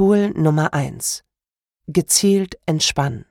Tool Nummer 1: Gezielt entspannen.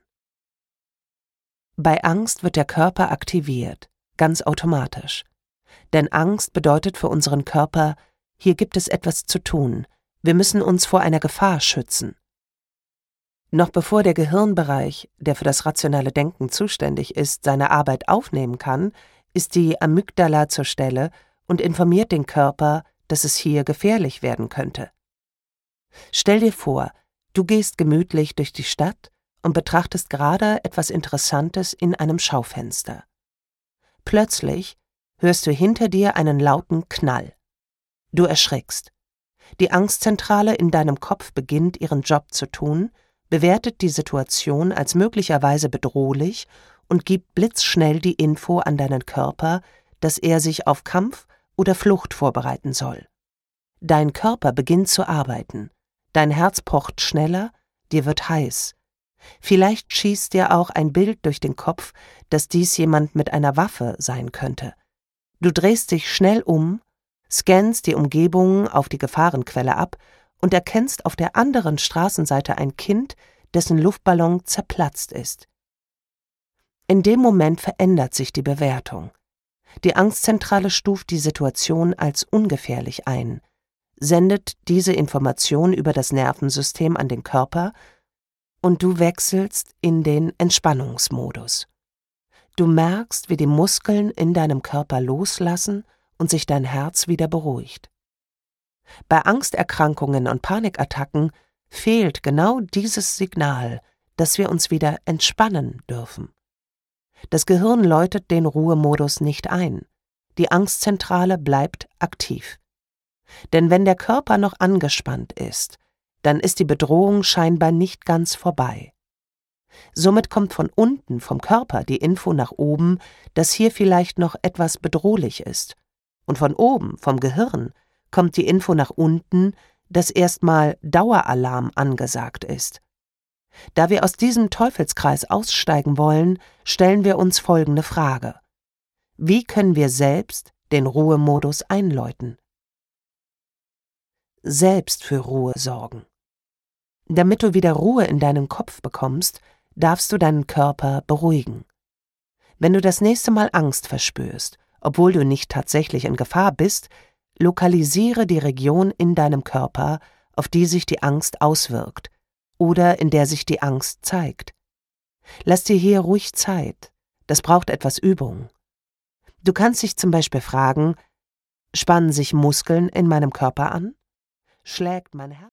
Bei Angst wird der Körper aktiviert, ganz automatisch. Denn Angst bedeutet für unseren Körper, hier gibt es etwas zu tun, wir müssen uns vor einer Gefahr schützen. Noch bevor der Gehirnbereich, der für das rationale Denken zuständig ist, seine Arbeit aufnehmen kann, ist die Amygdala zur Stelle und informiert den Körper, dass es hier gefährlich werden könnte. Stell dir vor, du gehst gemütlich durch die Stadt und betrachtest gerade etwas Interessantes in einem Schaufenster. Plötzlich hörst du hinter dir einen lauten Knall. Du erschrickst. Die Angstzentrale in deinem Kopf beginnt ihren Job zu tun, bewertet die Situation als möglicherweise bedrohlich und gibt blitzschnell die Info an deinen Körper, dass er sich auf Kampf oder Flucht vorbereiten soll. Dein Körper beginnt zu arbeiten, dein Herz pocht schneller, dir wird heiß. Vielleicht schießt dir auch ein Bild durch den Kopf, dass dies jemand mit einer Waffe sein könnte. Du drehst dich schnell um, scannst die Umgebung auf die Gefahrenquelle ab und erkennst auf der anderen Straßenseite ein Kind, dessen Luftballon zerplatzt ist. In dem Moment verändert sich die Bewertung. Die Angstzentrale stuft die Situation als ungefährlich ein, sendet diese Information über das Nervensystem an den Körper und du wechselst in den Entspannungsmodus. Du merkst, wie die Muskeln in deinem Körper loslassen und sich dein Herz wieder beruhigt. Bei Angsterkrankungen und Panikattacken fehlt genau dieses Signal, dass wir uns wieder entspannen dürfen. Das Gehirn läutet den Ruhemodus nicht ein. Die Angstzentrale bleibt aktiv. Denn wenn der Körper noch angespannt ist, dann ist die Bedrohung scheinbar nicht ganz vorbei. Somit kommt von unten vom Körper die Info nach oben, dass hier vielleicht noch etwas bedrohlich ist. Und von oben, vom Gehirn, kommt die Info nach unten, dass erstmal Daueralarm angesagt ist. Da wir aus diesem Teufelskreis aussteigen wollen, stellen wir uns folgende Frage: Wie können wir selbst den Ruhemodus einläuten? Selbst für Ruhe sorgen. Damit du wieder Ruhe in deinen Kopf bekommst, darfst du deinen Körper beruhigen. Wenn du das nächste Mal Angst verspürst, obwohl du nicht tatsächlich in Gefahr bist, lokalisiere die Region in deinem Körper, auf die sich die Angst auswirkt oder in der sich die Angst zeigt. Lass dir hier ruhig Zeit, das braucht etwas Übung. Du kannst dich zum Beispiel fragen: Spannen sich Muskeln in meinem Körper an? Schlägt mein Herz?